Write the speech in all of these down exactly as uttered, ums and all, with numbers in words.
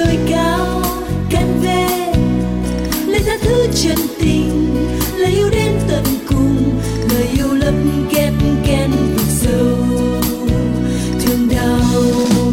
đồi cao cạn về, lời tha thứ chân tình, lời yêu đến tận cùng, lời yêu lấp kép kén vực sâu thương đau.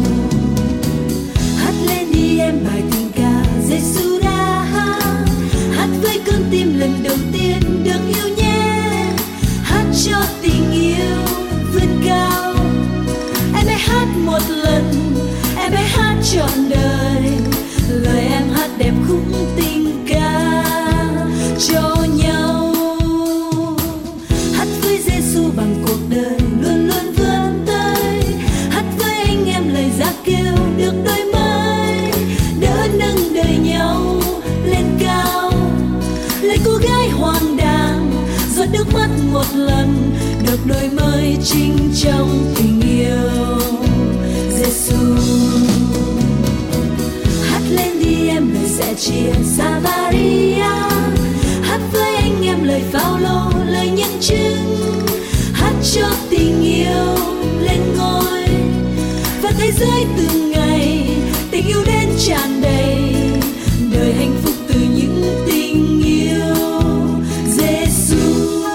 Hát lên đi em bài tình ca Giêsu đã hát, hát với con tim lần đầu tiên được yêu nhé, hát cho tình yêu vươn cao. Em hãy hát một lần, em hãy hát trọn đời, lời em hát đẹp khúc tình ca cho nhau. Hát với Giêsu bằng cuộc đời luôn luôn vươn tới, hát với anh em lời giá kêu được đôi mới, đỡ nâng đời nhau lên cao. Lời cô gái hoàng đàng giọt nước mắt một lần, được đổi mới chính trong tình yêu Giêsu. Hát lên đi em lời sẻ chia xa Maria, hát với anh em lời Phao-lô lời nhân chứng, hát cho tình yêu lên ngôi và thế giới từng ngày tình yêu đến tràn đầy, đời hạnh phúc từ những tình yêu Giêsu.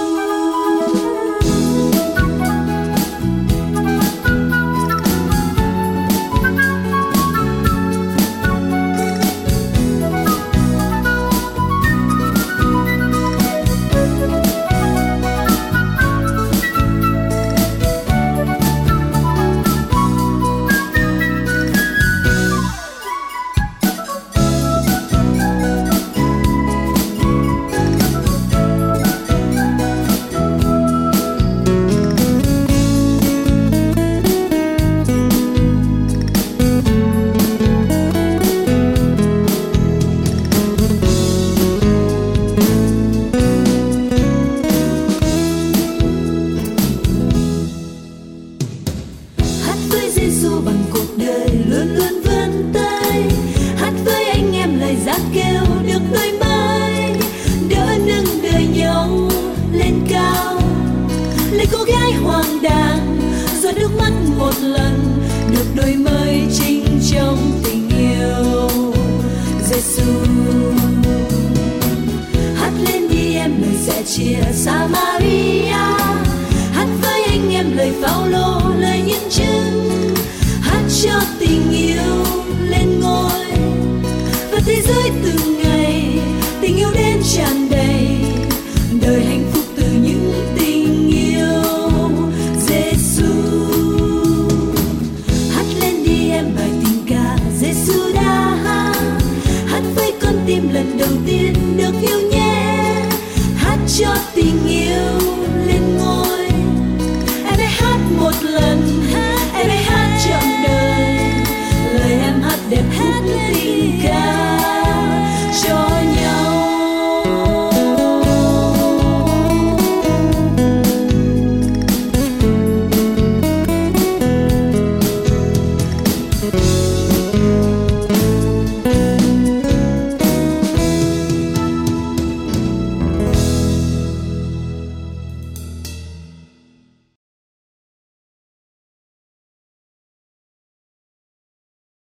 Chia xa Maria, hát với anh em lời Phao-lô lời nhân chứng, hát cho tình yêu lên ngôi và thế giới từng ngày tình yêu đến tràn đầy,